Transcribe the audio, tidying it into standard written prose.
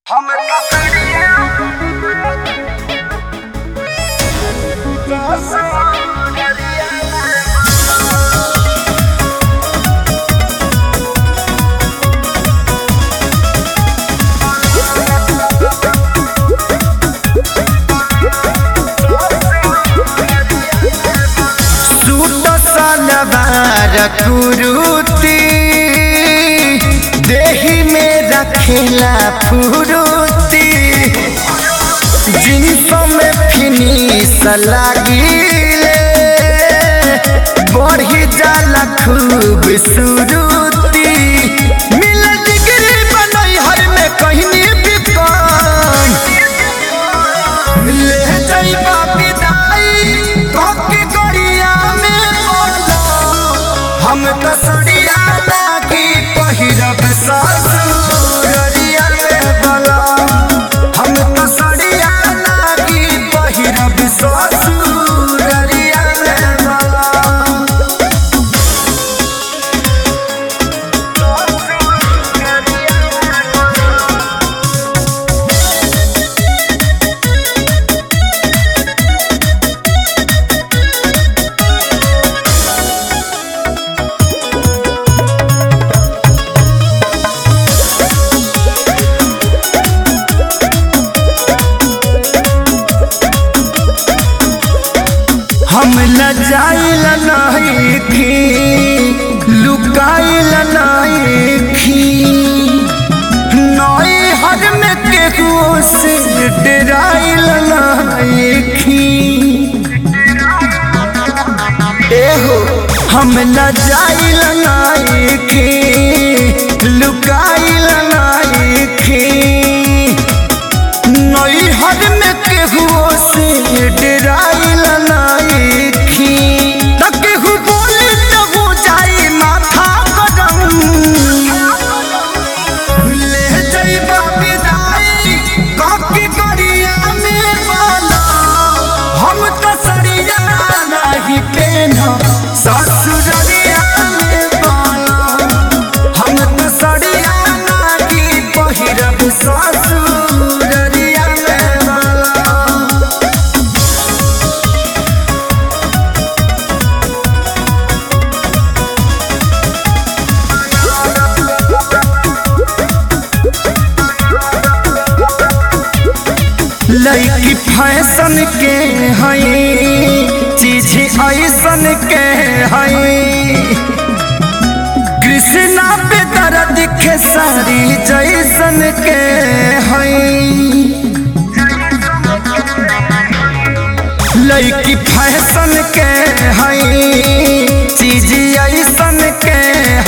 हम कुरुती देही में रखेला फुरुती जिनको में फिनिश लागिले बढ़ी जाला खूब सुरुती मिल डिग्री बनई हर में कहनी बिकन ले जाइबा विदाई कोकी गड़िया में बोला हम तो सड़िया लागी पहिरब ससुरिया में बोला हम तो सड़िया लागी पहिरब ससुरिया में बोला हम लजाइल नहीं थी लुकाइल नहीं थी नई हर में केहू से डराइल नहीं थी एहो हम लजाइल नहीं थी लुकाइल नहीं थी नई हर में केहू से डराइल नहीं थी त केहू बोली त हो जाई माथा गरम ले जाइबा विदाई कोकी गड़िया में बोला हम तो सड़िया नहीं पेन्ह ससुरिया में बोला हम तो सड़िया नहीं पहिरब ससुरिया में बोला लड़की फैशन के हई चीज ऐसन के हई कृष्णा पे दर्द के सारी जैसन के हई लड़की फैशन के हई चीज ऐसन के